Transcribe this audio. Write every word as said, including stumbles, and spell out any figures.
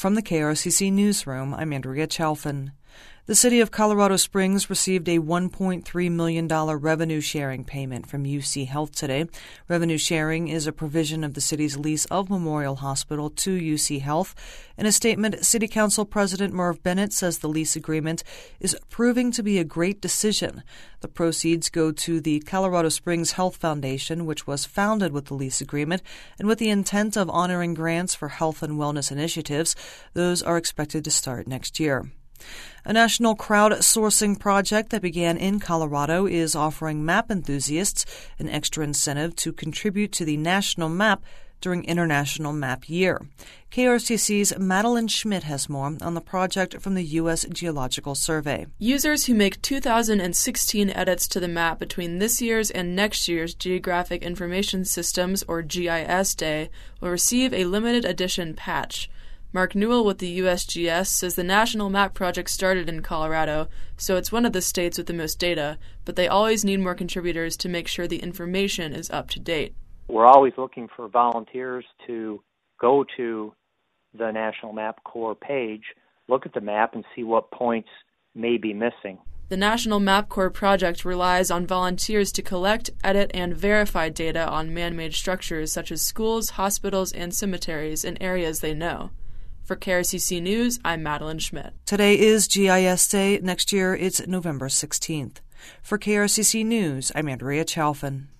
From the K R C C Newsroom, I'm Andrea Chalfin. The city of Colorado Springs received a one point three million dollars revenue-sharing payment from U C Health today. Revenue sharing is a provision of the city's lease of Memorial Hospital to U C Health. In a statement, City Council President Merv Bennett says the lease agreement is proving to be a great decision. The proceeds go to the Colorado Springs Health Foundation, which was founded with the lease agreement and with the intent of honoring grants for health and wellness initiatives. Those are expected to start next year. A national crowdsourcing project that began in Colorado is offering map enthusiasts an extra incentive to contribute to the national map during International Map Year. K R C C's Madeline Schmidt has more on the project from the U S Geological Survey. Users who make two thousand sixteen edits to the map between this year's and next year's Geographic Information Systems, or G I S Day, will receive a limited edition patch. Mark Newell with the U S G S says the National Map Project started in Colorado, so it's one of the states with the most data, but they always need more contributors to make sure the information is up to date. We're always looking for volunteers to go to the National Map Corps page, look at the map, and see what points may be missing. The National Map Corps project relies on volunteers to collect, edit, and verify data on man-made structures such as schools, hospitals, and cemeteries in areas they know. For K R C C News, I'm Madeline Schmidt. Today is G I S Day. Next year, it's November sixteenth. For K R C C News, I'm Andrea Chalfin.